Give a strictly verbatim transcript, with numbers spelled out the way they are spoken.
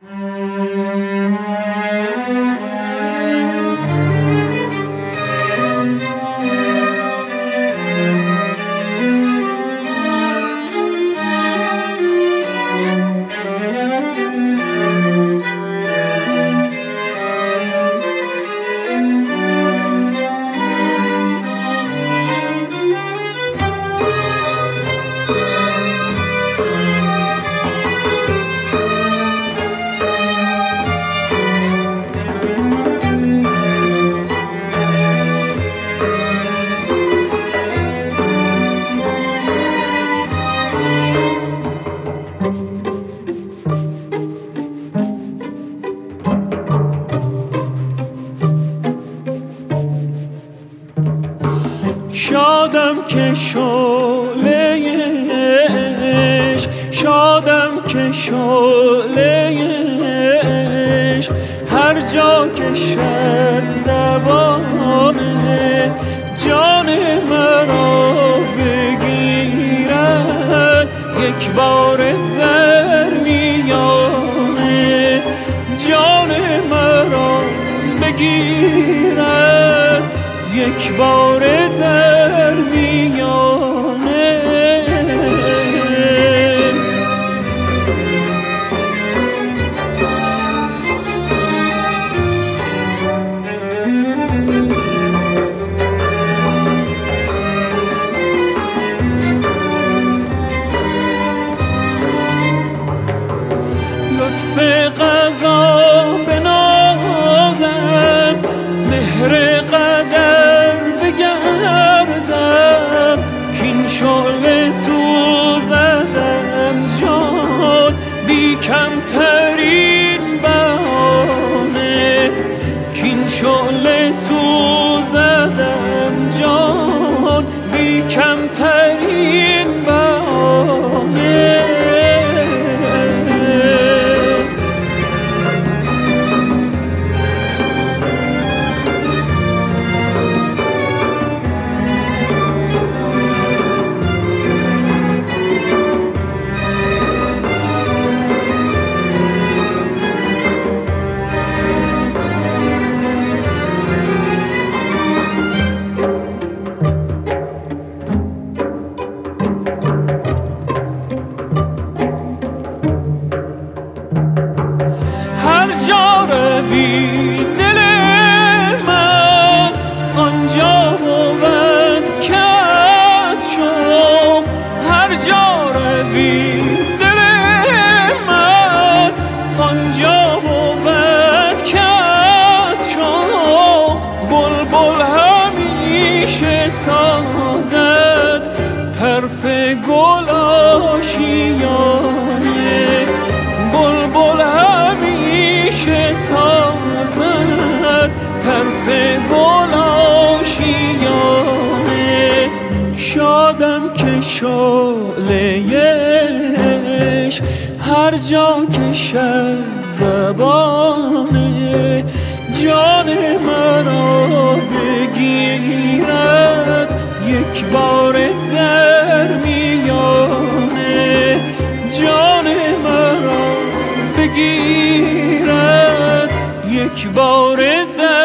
شادم که شعله عشق، شادم که شعله عشق هر جا که شد زبان جان مرا بگیرد یک بار در میانه، جان مرا بگیرد یک بار در میانه. لطف قضا بنازم، مهر قدر بگردم، کین شعله سوزدم جان بی کمترین بهانه، کین شعله سوزدم جان بی کمترین بهانه. روی دل من آنجا بود که از شوق، هر جا روی دل من آنجا بود که از شوق، بلبل همیشه سازد طرف گل آشیانه، بلبل همیشه سازد طرف گل آشیانه. شادم که شعله عشق هر جا کشد زبانه، جان مرا بگیرد یک بار در میانه، جان مرا بگیرد یک بار در